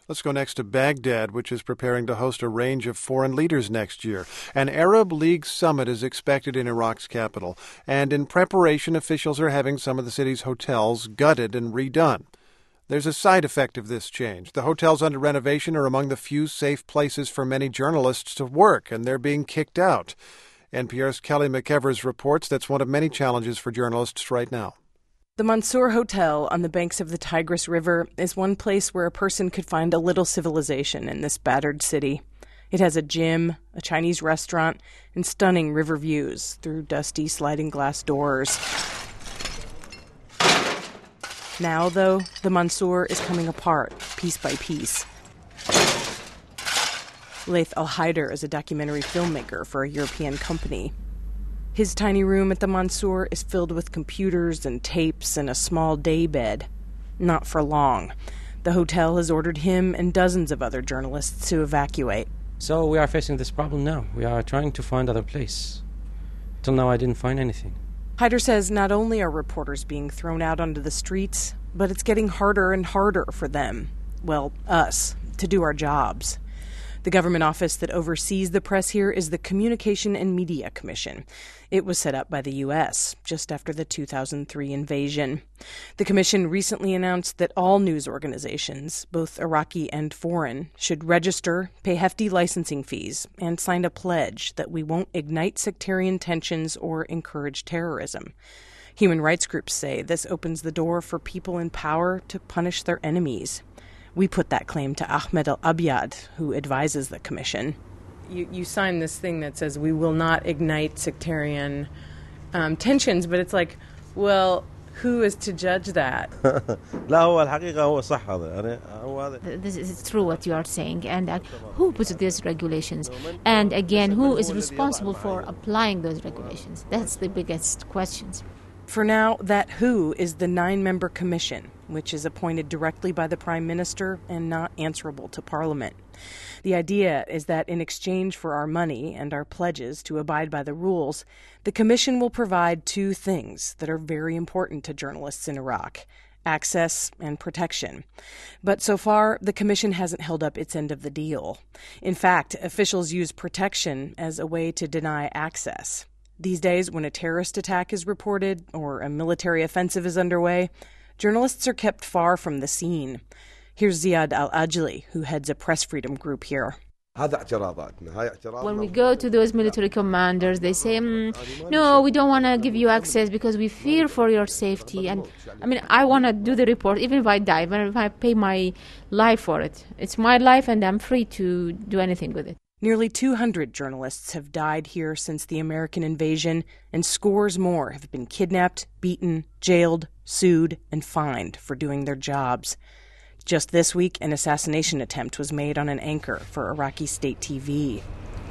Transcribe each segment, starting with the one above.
Let's go next to Baghdad, which is preparing to host a range of foreign leaders next year. An Arab League summit is expected in Iraq's capital, and in preparation, officials are having some of the city's hotels gutted and redone. There's a side effect of this change. The hotels under renovation are among the few safe places for many journalists to work, and they're being kicked out. NPR's Kelly McEvers reports that's one of many challenges for journalists right now. The Mansour Hotel on the banks of the Tigris River is one place where a person could find a little civilization in this battered city. It has a gym, a Chinese restaurant, and stunning river views through dusty sliding glass doors. Now, though, the Mansour is coming apart, piece by piece. Laith Al-Haider is a documentary filmmaker for a European company. His tiny room at the Mansour is filled with computers and tapes and a small daybed. Not for long. The hotel has ordered him and dozens of other journalists to evacuate. So we are facing this problem now. We are trying to find other place. Till now I didn't find anything. Haider says not only are reporters being thrown out onto the streets, but it's getting harder and harder for them, well, us, to do our jobs. The government office that oversees the press here is the Communication and Media Commission. It was set up by the U.S. just after the 2003 invasion. The commission recently announced that all news organizations, both Iraqi and foreign, should register, pay hefty licensing fees, and sign a pledge that we won't ignite sectarian tensions or encourage terrorism. Human rights groups say this opens the door for people in power to punish their enemies. We put that claim to Ahmed Al-Abyad, who advises the commission. You sign this thing that says we will not ignite sectarian tensions, but it's like, well, who is to judge that? This is true what you are saying. And who puts these regulations? And again, who is responsible for applying those regulations? That's the biggest questions. For now, that who is the 9-member commission, which is appointed directly by the Prime Minister and not answerable to Parliament. The idea is that in exchange for our money and our pledges to abide by the rules, the commission will provide 2 things that are very important to journalists in Iraq: access and protection. But so far, the commission hasn't held up its end of the deal. In fact, officials use protection as a way to deny access. These days, when a terrorist attack is reported or a military offensive is underway, journalists are kept far from the scene. Here's Ziad Al-Ajli, who heads a press freedom group here. When we go to those military commanders, they say, no, we don't want to give you access because we fear for your safety. And I want to do the report, even if I die, even if I pay my life for it. It's my life and I'm free to do anything with it. Nearly 200 journalists have died here since the American invasion, and scores more have been kidnapped, beaten, jailed, sued, and fined for doing their jobs. Just this week, an assassination attempt was made on an anchor for Iraqi state TV.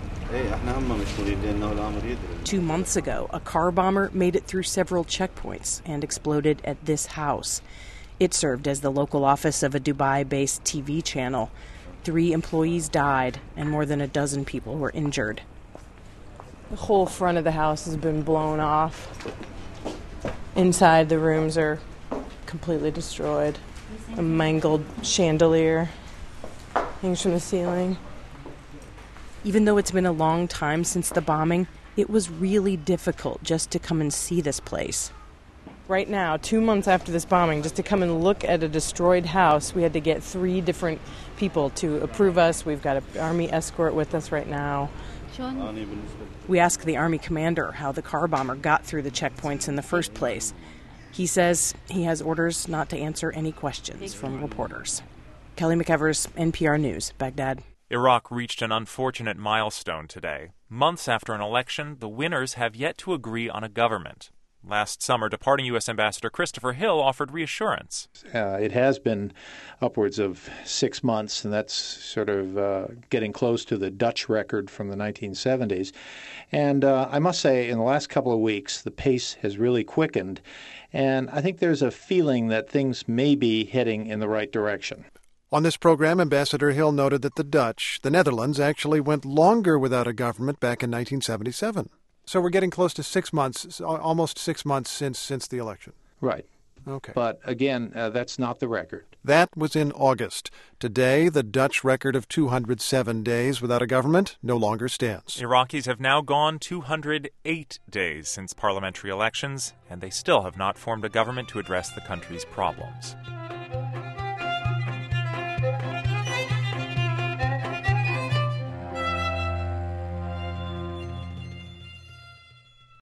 2 months ago, a car bomber made it through several checkpoints and exploded at this house. It served as the local office of a Dubai-based TV channel. 3 employees died, and more than a dozen people were injured. The whole front of the house has been blown off. Inside, the rooms are completely destroyed. A mangled chandelier hangs from the ceiling. Even though it's been a long time since the bombing, it was really difficult just to come and see this place. Right now, 2 months after this bombing, just to come and look at a destroyed house, we had to get 3 different people to approve us. We've got an Army escort with us right now. We asked the Army commander how the car bomber got through the checkpoints in the first place. He says he has orders not to answer any questions from reporters. Kelly McEvers, NPR News, Baghdad. Iraq reached an unfortunate milestone today. Months after an election, the winners have yet to agree on a government. Last summer, departing U.S. Ambassador Christopher Hill offered reassurance. It has been upwards of 6 months, and that's sort of getting close to the Dutch record from the 1970s. And I must say, in the last couple of weeks, the pace has really quickened, and I think there's a feeling that things may be heading in the right direction. On this program, Ambassador Hill noted that the Netherlands, actually went longer without a government back in 1977. So we're getting close to 6 months, almost 6 months since the election. Right. Okay. But again, that's not the record. That was in August. Today, the Dutch record of 207 days without a government no longer stands. Iraqis have now gone 208 days since parliamentary elections, and they still have not formed a government to address the country's problems.